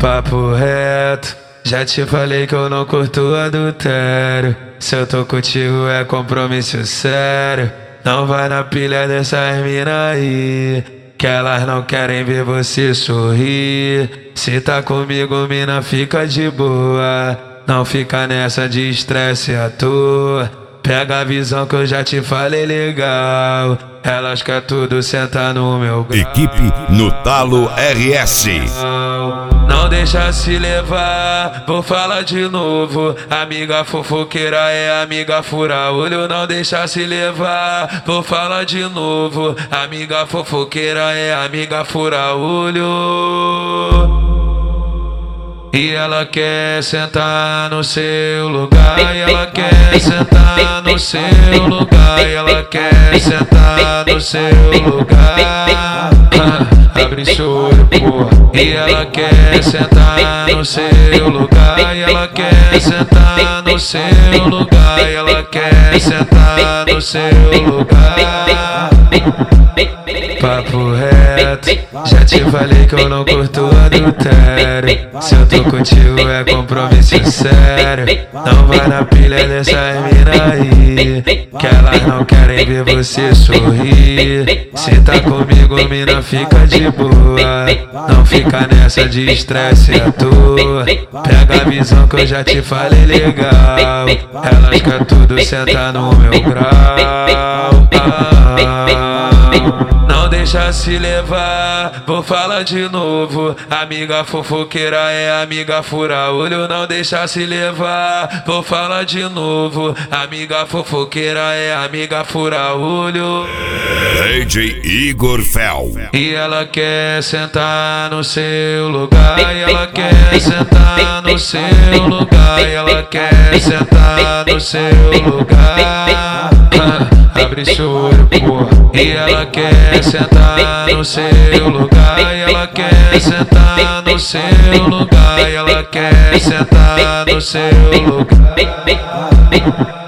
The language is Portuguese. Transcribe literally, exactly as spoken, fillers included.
Papo reto, já te falei que eu não curto adultério. Se eu tô contigo é compromisso sério. Não vai na pilha dessas mina aí, que elas não querem ver você sorrir. Se tá comigo, mina, fica de boa. Não fica nessa de estresse à toa. Pega a visão que eu já te falei legal. Elas querem tudo sentar no meu grau. Equipe no Talo R S. Não deixa se levar, vou falar de novo. Amiga fofoqueira é amiga fura olho. Não deixa se levar, vou falar de novo. Amiga fofoqueira é amiga fura olho. E ela quer sentar no seu lugar, e ela quer sentar no seu lugar, e ela quer sentar no seu lugar. Ah, abre seu olho, porra. E ela quer sentar no seu lugar, e ela quer sentar no seu lugar, e ela quer sentar no seu lugar. Papo reto, já te falei que eu não curto adultério. Se eu tô contigo é compromisso sério. Não vai na pilha dessas mina aí, que elas não querem ver você sorrir. Se tá comigo, mina, fica de boa. Não fica nessa de estresse à toa. Pega a visão que eu já te falei legal. Elas querem tudo sentar no meu grau. Não deixa se levar, vou falar de novo. Amiga fofoqueira é amiga fura olho. Não deixa se levar, vou falar de novo. Amiga fofoqueira é amiga fura olho. D J Igor Fel. E ela quer sentar no seu lugar, e ela quer sentar no seu lugar, e ela quer sentar no seu lugar. Ah, abre seu olho, porra. E ela quer sentar no seu lugar, e ela quer sentar no seu lugar, e ela quer sentar no seu lugar.